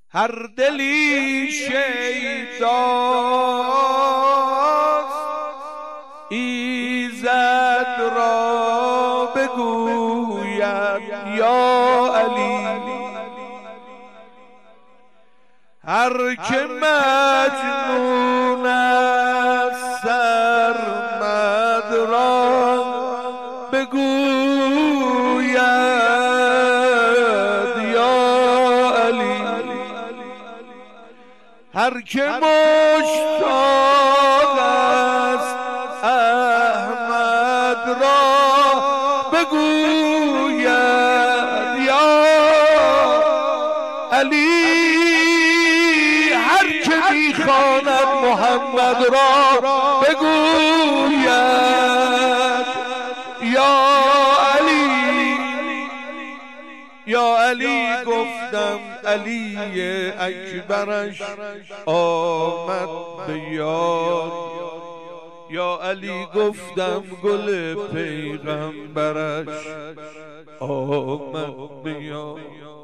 هر دلی شیداست ایزد را بگوید یا علی. هر که مجنون است سرمد را بگوید یا علی. هر که مشتاق است احمد را بگوید یا علی. هر که میخواند محمد را بگوید یا علی. یا علی گفتم علی اکبرش آمد به یاد. یا علی گفتم گل پیغمبرش آمد به یاد.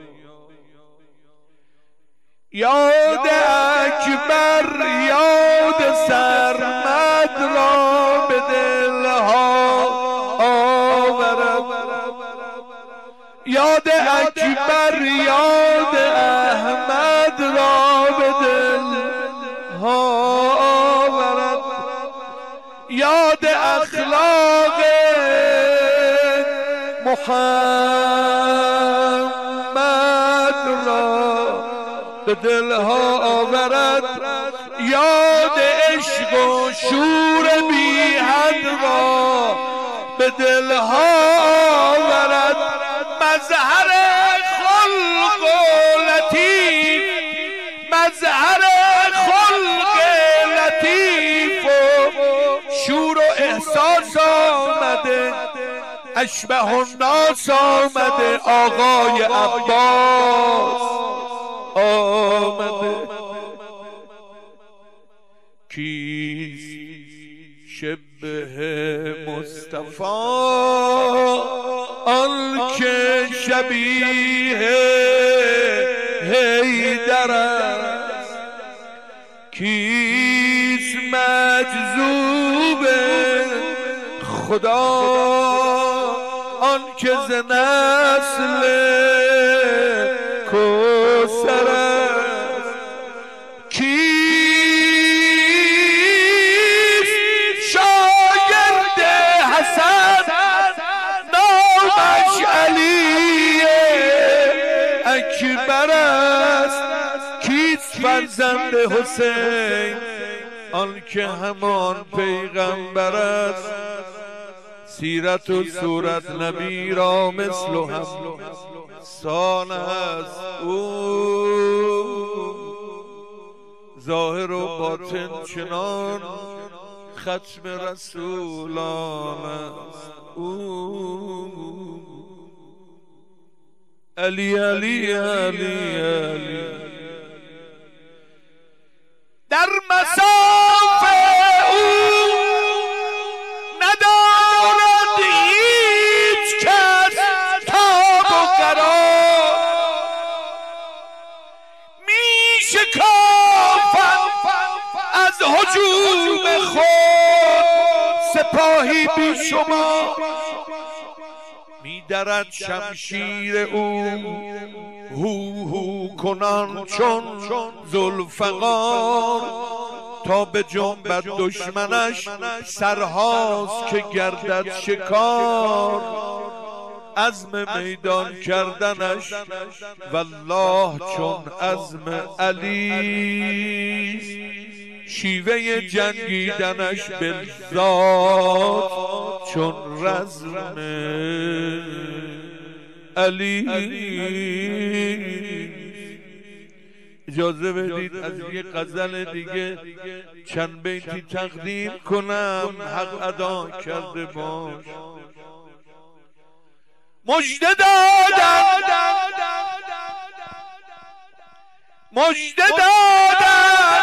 یاد اکبر یاد سرمد را به دلها آورد. یاد اکبر یاد احمد را به دلها آورد. یاد اخلاق محمد را به دلها آورد. یاد عشق و شور بی حد را به دلها آورد. مظهر خلق و لطیف، مظهر خلق لطیف و شور و احساس آمده. اشبه الناس آمده. آقای عباس آمده. کیست شبه مصطفی آن که شبیه حیدر است؟ کیست مجذوب خدا آن که ز نسل کوثر است؟ کیست شاگرد حسن نامش علی اکبر است؟ کیست فرزند حسین آن که همان پیغمبر است؟ سیرت و صورت نبی را مثل هم سان است او. ظاهر و باطن چنان ختم رسولان است او. علی علی علی علی. در مصاف او ندارد هیچ کس تاب و قرار. می شکافد از هجوم خود سپاهی بی شما. می درد شمشیر او هو هو کنان چون ذوالفقار. تا به جنبت دشمنش سرهاست که گردد شکار. عزم میدان کردنش والله چون عزم علی. شیوه جنگیدنش بالذات چون رزم علی. اجازه بدید از یک غزل دیگه چند بیتی تقدیم کنم. حق ادا کرده باش. مژده دادم مژده دادم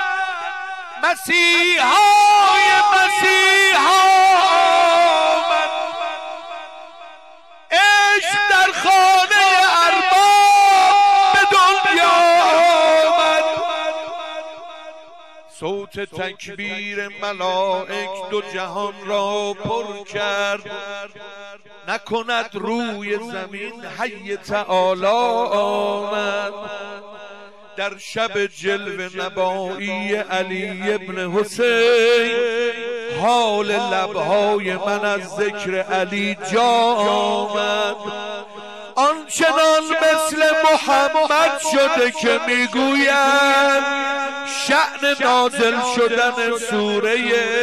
مسیحای مسیحا آمد. عشق در خانه ارباب به دنیا صوت تکبیر ملائک دو جهان را پر کرد، نکند روی زمین حی تعالی آمد. در شب جلوه نبایی علی ابن حسین، حال لبهای من از ذکر علی جا آمد. آنچنان مثل محمد شده که میگویند شأن نازل شدن سوره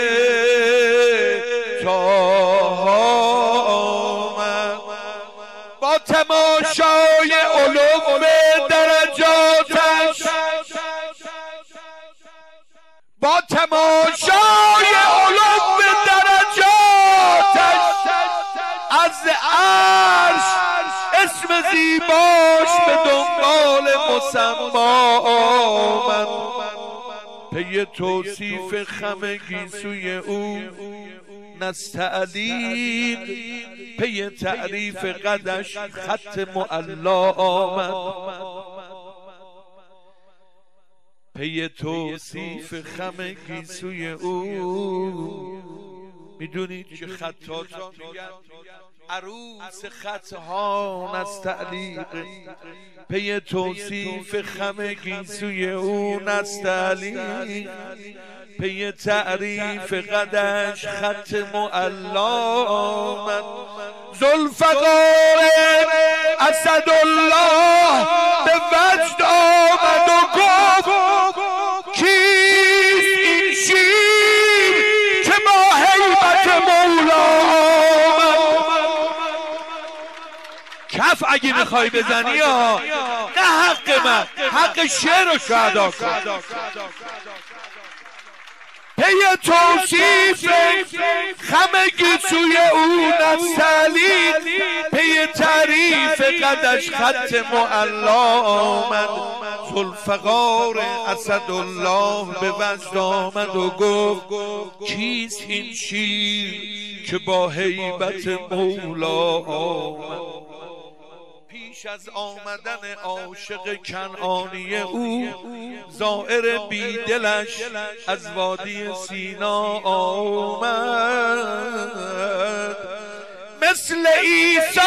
طه آمد. با تماشای علو درجاتش، با تماشای علو درجاتش از عرش اسم زیباش به دنبال مسما آمد. پی توصیف خم گیسوی او نستعلیق، پی تعریف قدش خط معلا آمد. پی توصیف خم گیسوی او، میدونید که خطاطا میگن عروس خطها نستعلیق، پی توصیف خم گیسوی او نستعلیق، پی تعریف قدش خط معلا آمد. ذوالفقار اسدالله به وجد آمد و گفت کیست این شیر که با هیبت مولا آمد. کف اگه میخوای بزنی ها، نه حق من، حق شعر و شهدا کن. پی توصیف خم گیسوی او نستعلیق، پی تعریف قدش خط معلا آمد. ذوالفقار اسدالله به وجد آمد و گفت کیست این شیر که با هیبت مولا آمد. پیش از آمدن عاشق کنعانی او، زائر بیدلش از وادی سینا آمد. مثل عیسی،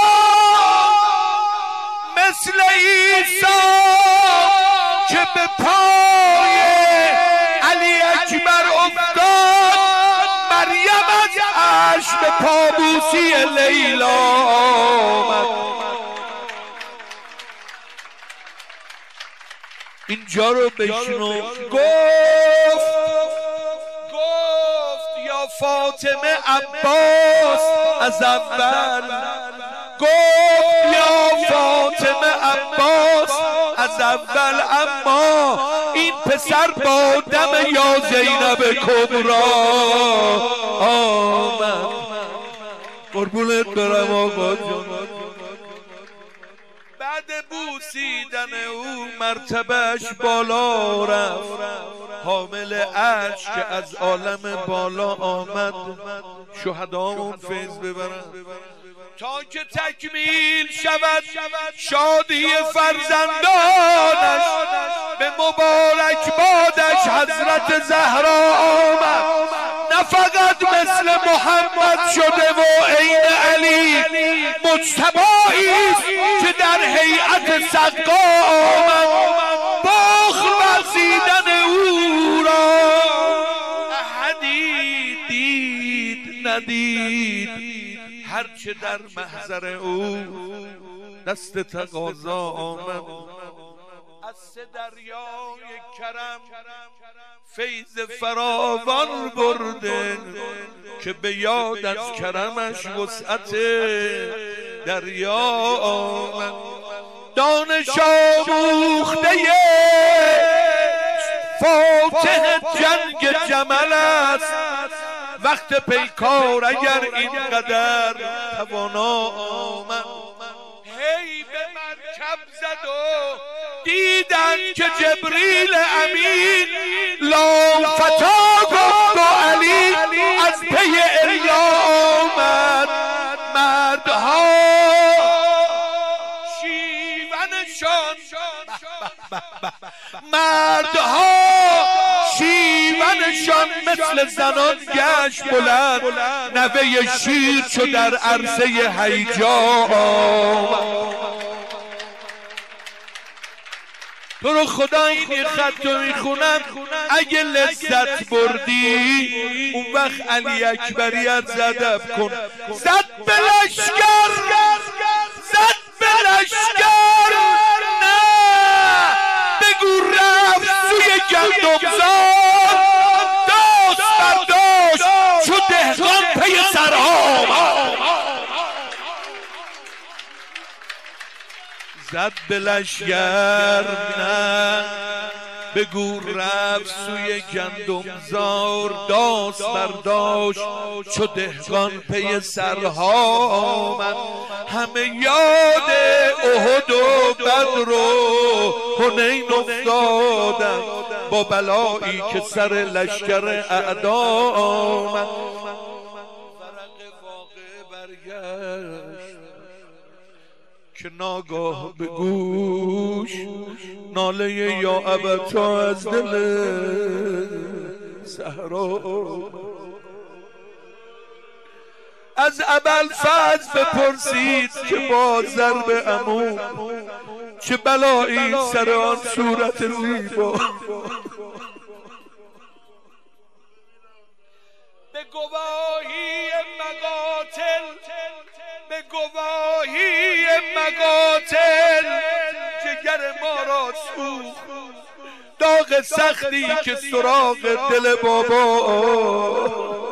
مثل عیسی که به پای علی اکبر افتاد، مریم از عرش به پابوسی لیلا آمد. اینجا رو بشنو. گفت یا فاطمه عباس از اول، گفت یا فاطمه عباس از اول، اما این پسر با دم یا زینب کبرا آمد. قربونت برم آقا جان. بعد بوسیدن او مرتبهش بالا رفت، حامل عرش که از عالم بالا آمد. شهدامون فیض ببرن تا که تکمیل شود شادی فرزندانش. به مبارک بادش حضرت زهرا آمد. نه فقط مثل محمد شده و عین علی، مجتباییست که در هیئت سقا آمد. بخل ورزیدن او را احدی دید ندید، هرچه در محضر او دست تقاضا آمد. از سه دریای کرم فیض فراوان برده، که به یاد از کرمش وسعت دریا آمد. دانش آموخته فاتح جنگ جمل است، وقت پیکار اگر اینقدر توانا آمد. هی به مرکب زد و دیدن که جبریل امین لافتا گفت و علی از پی الا آمد. مردها شیونشان، مردها شیونشان مثل زنان گشت بلند، نوه شیر چو در عرصه هیجا. تو رو خدا این خط رو میخونم، اگه لذت بردی اون وقت علی اکبریت زدب کن. زد به لشکر، زد به لشکر، نه بگو رفت سوی گندمزار، داشت برداشت چو دهقان پی سرها. زد به لشکر، نه بگو رفت سوی گندمزار، داست برداشت چو دهقان پی سرها. من همه یاد احد و بدر و حنین افتادم، با بلایی که سر لشکر اعدا آمد. ورق واقعه برگشت که ناگاه به گوش ناله یا ابتا از دل صحرا. از ابوالفضل بپرسید که با ضرب عمو چه بلایی سر آن صورت زیبا. به گواهی مقاتل، به گواهی مقاتل جگر ما را سوخت، داغ سختی که سراغ دل بابا.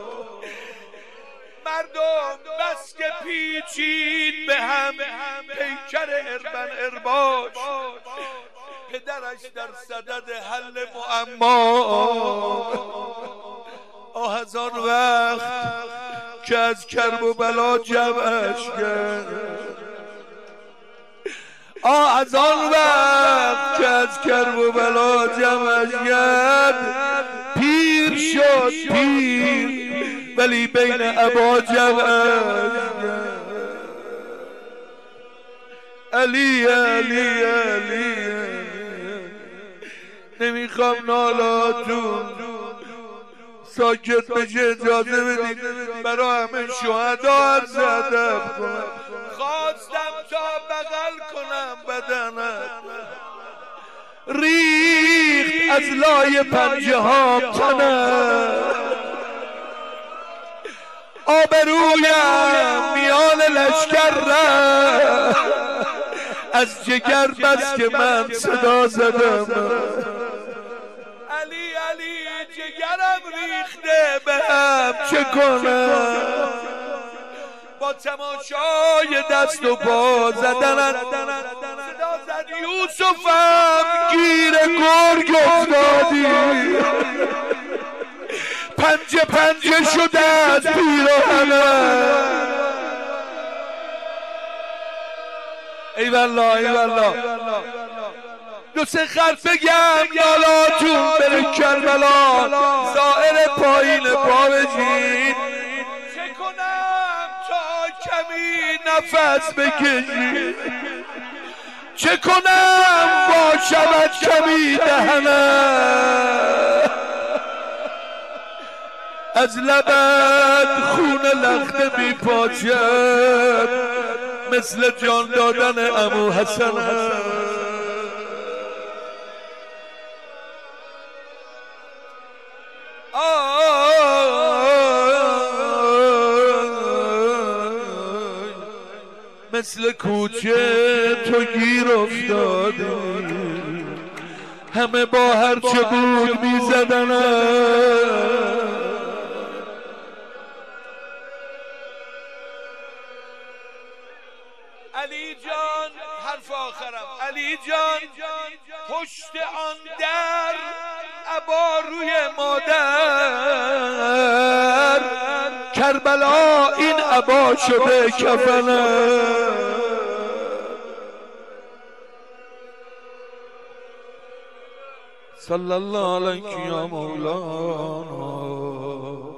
مردم بس که پیچید به هم پیکر اربن ارباش، پدرش در صدد حل معما. آه از آن وقت که از کرب و بلا جمعش کرد، آه از آن وقت که از کرب و بلا جمعش کرد. پیر شد پیر ولی بین ابا جمعش کرد. علی علی علی نمیخوام نالاتون ساکت بشه، اجازه بدید برای همه شهدا زدم کنم. خواستم تا بغل کنم بدنم، ریخت از لای پنجه ها تنم. آبرویم میان لشکر رفت، از جگر بس که من صدا زدم. علی علی جگرم ریخته بهم چه کنم، با تماشای دست و پا زدن صدا زد یوسفم گیر گرگ افتادی. پنجه پنجه شده از پیراهنم. ای والله ای والله. دو سه خط بگم نالاتون بره کربلا، زائر پایین پا بشید. چه کنم تا کمی نفس بکشید، چه کنم با شود کمی دهنم. از لبت خون لخته می پاچد، مثل جان دادن عمو حسن. مثل کوچه تو گیر افتادی، همه با هر چه بود می زدن. علی جان حرف آخرم، علی جان پشت آن در عبا روی مادر، کربلا این عبا شده کفنم. صلی الله علیک یا مولانا.